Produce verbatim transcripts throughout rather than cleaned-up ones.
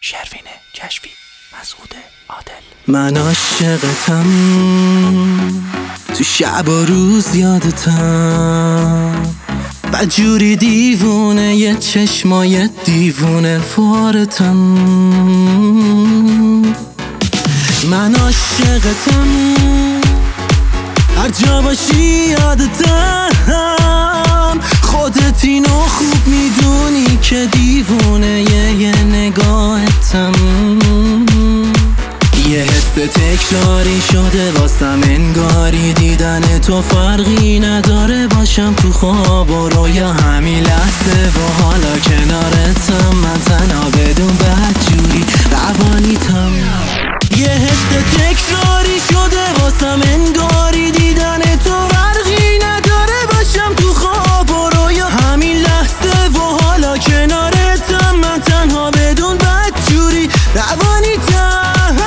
شروین کشفی، مسعود عادل. من عاشقتم، تو شب و روز یادتم، بدجوری دیوونه یه چشمای دیوونه فارتم. من عاشقتم، هر جا باشی یادتم، خودت اینو خوب میدونی که دیوونه یه نگاهتم. یه حس تکراری شده واسم انگاری، دیدن تو فرقی نداره باشم تو خواب و رویا همین لحظه و حالا کنارتم، من تنها بدون بدجوری روانیتم. یه حس تکراری شده واسم انگاری، دیدن تو فرقی نداره باشم تو خواب و رویا همین لحظه و حالا کنارتم، من تنها بدون بدجوری روانیتم.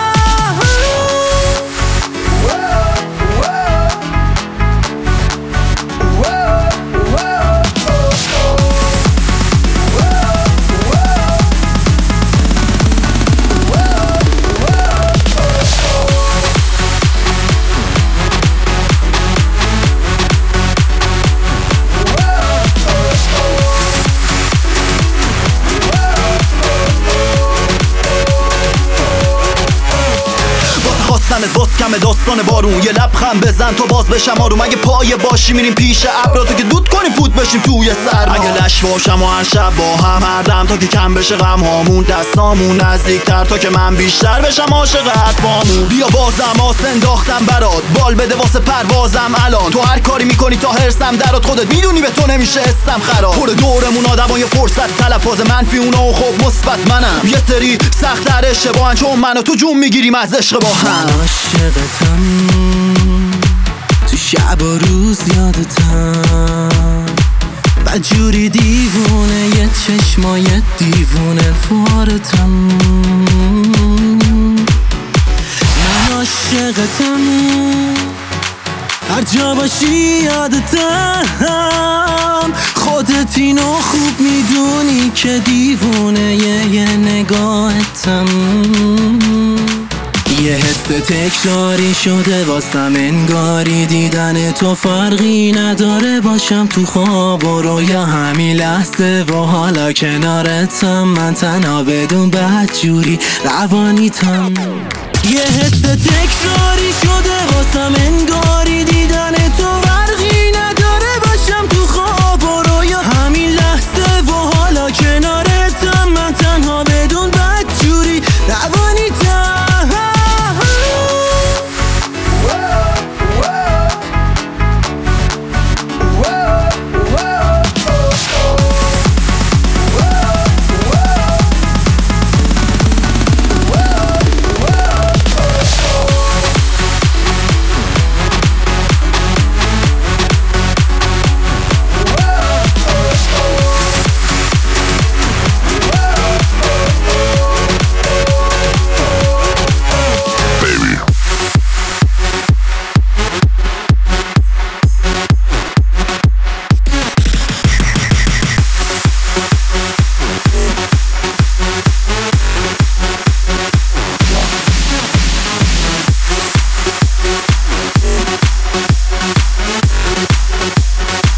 باز کمه داستان بارون، یه لبخند بزن تو باز بشم آروم. اگه پایه باشی میریم پیش ابرا تو که دود کنیم فوت بشیم توی سرما. اگه لش باشم و هر شب با هم هر دم تا که کم بشه غم هامون، دستامون نزدیکتر تا که من بیشتر بشم عاشق حرفامون. بیا بازم آس انداختم برات، بال بده واسه پروازم الان. تو هر کاری میکنی تا هرسم درات، خودت میدونی به تو نمیشه اسم خراب. پر دورمون آدمای فرصت تلفظ منفی اونا و خب مثبت منم. یه سری سخت‌تر اشتباهن چون منو تو جون میگیریم از عشق با هم. عاشقتم، تو شب و روز یادتم، بدجوری دیوونه یه چشمای دیوونه فارتم. من عاشقتم، هر جا باشی یادتم، خودت اینو خوب میدونی که دیوونه یه نگاهتم. یه حس تکراری شده واسم انگاری، دیدن تو فرقی نداره باشم تو خواب و رویا همین لحظه و حالا کنارتم، من تنها بدون بدجوری روانیتم. یه حس تکراری شده واسم انگاری، دیدن تو فرقی نداره باشم تو خواب و رویا همین لحظه و حالا کنارتم، من تنها بدون بدجوری روانیتم.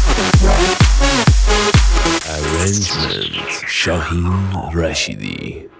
Arrangement شاهین رشیدی.